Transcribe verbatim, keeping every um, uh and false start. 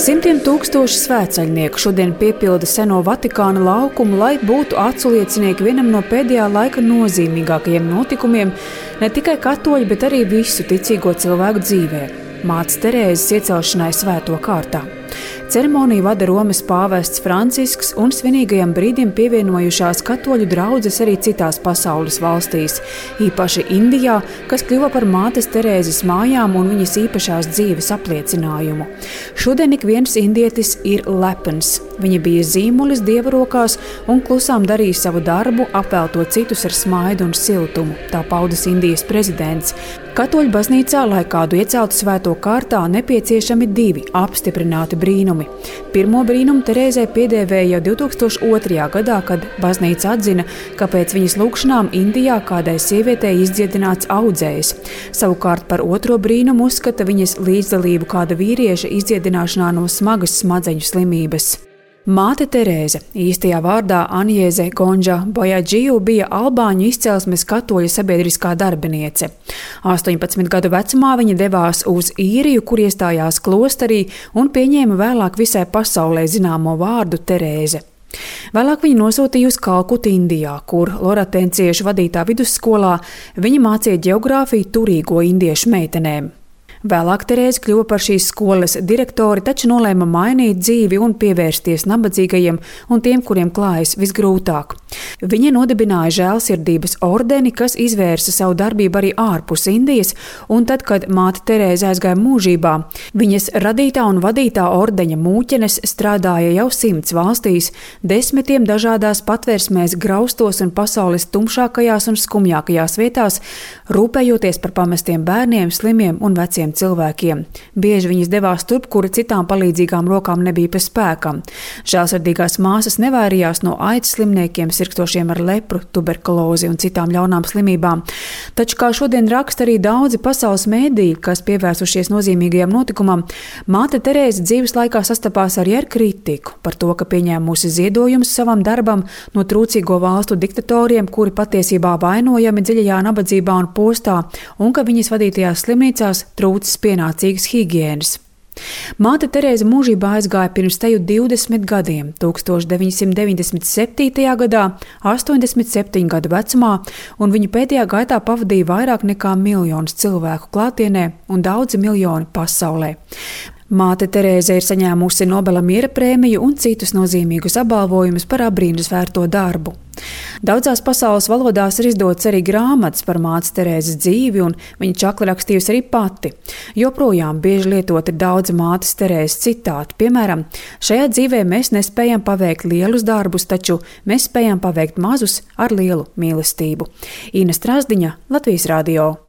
Simtiem tūkstoši svētceļnieku šodien piepilda seno Vatikāna laukumu, lai būtu aculiecinieki vienam no pēdējā laika nozīmīgākajiem notikumiem ne tikai katoļu, bet arī visu ticīgo cilvēku dzīvē – Mātes Terēzes iecelšanai svēto kārtā. Ceremoniju vada Romas pāvests Francisks un svinīgajam brīdim pievienojušās katoļu draudzes arī citās pasaules valstīs, īpaši Indijā, kas kļuva par Mātes Terēzes mājām un viņas īpašās dzīves apliecinājumu. Šodien ik viens indietis ir lepns. Viņa bija zīmulis Dieva rokās un klusām darīja savu darbu, apveltot citus ar smaidu un siltumu, tā paudas Indijas prezidents. Katoļu baznīcā, lai kādu ieceltu svēto kārtā, nepieciešami divi apstiprināti brīnumi. Pirmo brīnumu Terēzei piedēvēja jau divi tūkstoši otrajā gadā, kad baznīca atzina, ka pēc viņas lūgšanām Indijā kādai sievietei izdziedināts audzējs. Savukārt par otro brīnumu uzskata viņas līdzdalību kāda vīrieša izdziedināšanā no smagas smadzeņu slimības. Māte Terēze, īstajā vārdā Anjēze Gonža Bojadžiju, bija albāņu izcelsmes katoļu sabiedriskā darbiniece. astoņpadsmit gadu vecumā viņa devās uz Īriju, kur iestājās klosterī un pieņēma vēlāk visai pasaulē zināmo vārdu Terēze. Vēlāk viņa nosūtīja uz Kalkutu Indijā, kur loratenciešu vadītā vidusskolā viņa mācīja ģeogrāfiju turīgo indiešu meitenēm. Vēlāk Terēze kļuva par šīs skolas direktori, taču nolēma mainīt dzīvi un pievērsties nabadzīgajiem un tiem, kuriem klājas visgrūtāk. Viņa nodibināja žēlsirdības ordeni, kas izvērsa savu darbību arī ārpus Indijas, un tad, kad māte Terēze aizgāja mūžībā, viņas radītā un vadītā ordeņa mūķenes strādāja jau simts valstīs, desmitiem dažādās patversmēs, graustos un pasaules tumšākajās un skumjākajās vietās, rūpējoties par pamestiem bērniem, slimiem un veciem cilvēkiem. Bieži viņas devās turp, kura citām palīdzīgām rokām nebija pa spēkam. Žēlsirdīgās māsas nevairījās no aids slimniekiem, sirgstošiem ar lepru, tuberkulozi un citām ļaunām slimībām. Taču, kā šodien raksta arī daudzi pasaules mēdīji, kas pievērsušies nozīmīgajam notikumam, māte Terēze dzīves laikā sastapās arī ar kritiku par to, ka pieņēmusi ziedojumus savam darbam no trūcīgo valstu diktatoriem, kuri patiesībā vainojami dziļajā nabadzībā un postā, un ka viņas vadītajās slimnīcās trūc pienācīgas higienas. Māte Terēze mūžībā aizgāja pirms teju divdesmit gadiem, tūkstoš deviņsimt deviņdesmit septītajā gadā, astoņdesmit septiņu gadu vecumā, un viņa pēdējā gaitā pavadīja vairāk nekā miljonus cilvēku klātienē un daudzi miljoni pasaulē. Māte Terēze ir saņēmusi Nobela miera prēmiju un citus nozīmīgus apbalvojumus par apbrīnas vērto darbu. Daudzās pasaules valodās ir izdots arī grāmatas par Mātes Terēzes dzīvi, un viņa čakli rakstījusi arī pati. Joprojām bieži lietot ir daudzi Mātes Terēzes citāti. Piemēram, šajā dzīvē mēs nespējam paveikt lielus darbus, taču mēs spējam paveikt mazus ar lielu mīlestību. Ina Strasdiņa, Latvijas radio.